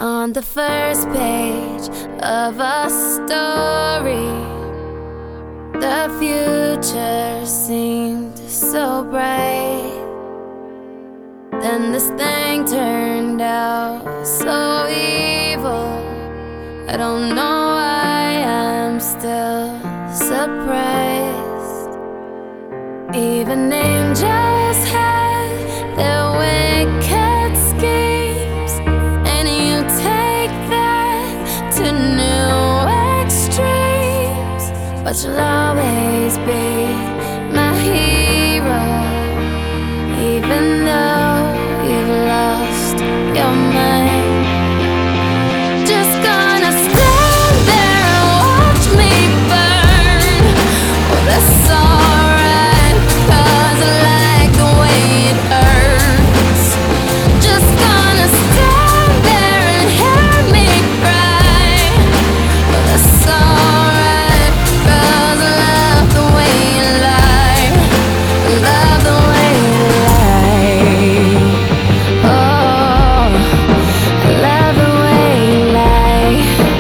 On the first page of a story, the future seemed so bright. Then this thing turned out so evil. I don't know why I'm still surprised. Even angels had their wicked schemes, and you take that to new extremes. But you'll always be my hero, even though you've lost your mind. Just gonna stand there and watch me burn. Well, that's alright, 'cause I like the way it hurts. Just gonna stand there and hear me cry. Well, that's alright, 'cause I love the way you lie. I love the way you lie. Oh, I love the way you lie.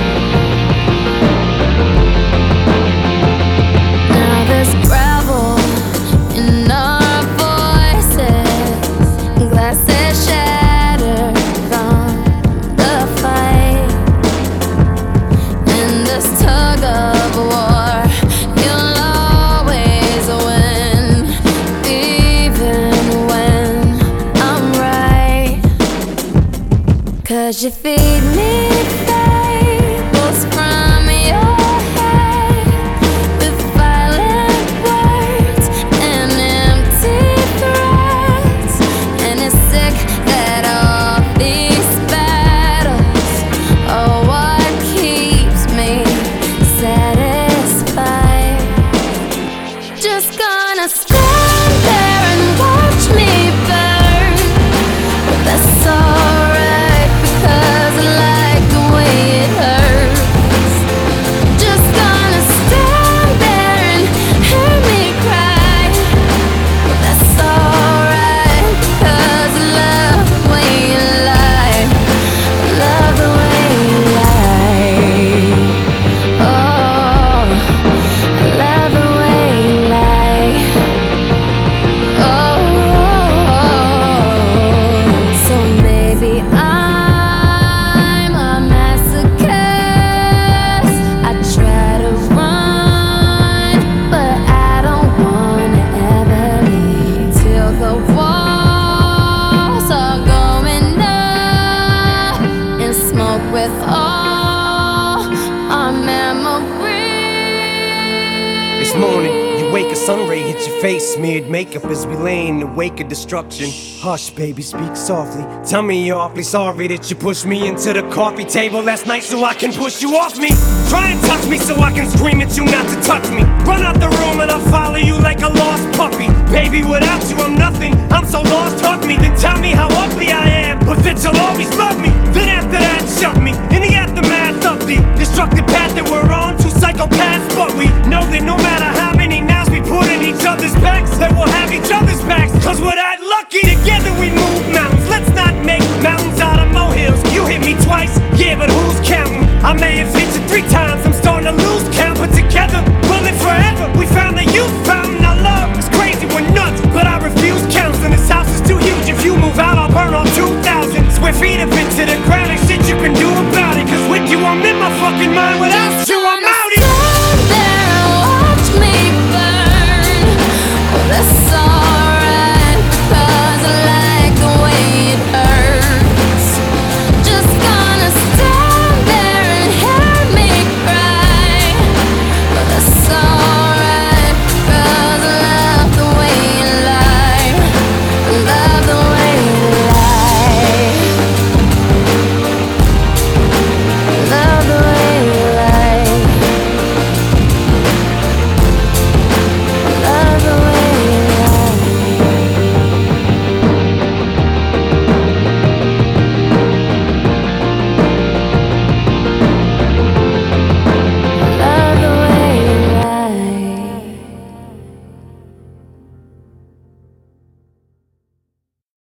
Now there's gravel in our voices, glasses shattered from the fight. In this tug of war, you'll always win, even when I'm right. 'Cause you feed me fables from your head, with violent words and empty threats. And it's sick that all these battles are what keeps me satisfied. Just gonna stand there and watch me burn. But that's alright, because I like the way it hurts. Just gonna stand there and hear me cry. But that's alright, 'cause I love the way you lie. I love the way you lie. Oh, I love the way you lie. Oh, so maybe I'm a masochist. I try to run, but I don't wanna ever leave till the walls are going up and smoke with all our memories. It's morning, you wake, a sun ray hits your face, smeared makeup as we lay in the wake of destruction. Hush, baby, speak softly. Tell me you're awfully sorry that you pushed me into the coffee table last night so I can push you off me. Try and touch me so I can scream at you not to touch me. Run out the room and I'll follow you like a lost puppy. Baby, without you I'm nothing, I'm so lost, hug me. Then tell me how ugly I am, but that you'll always love me. Then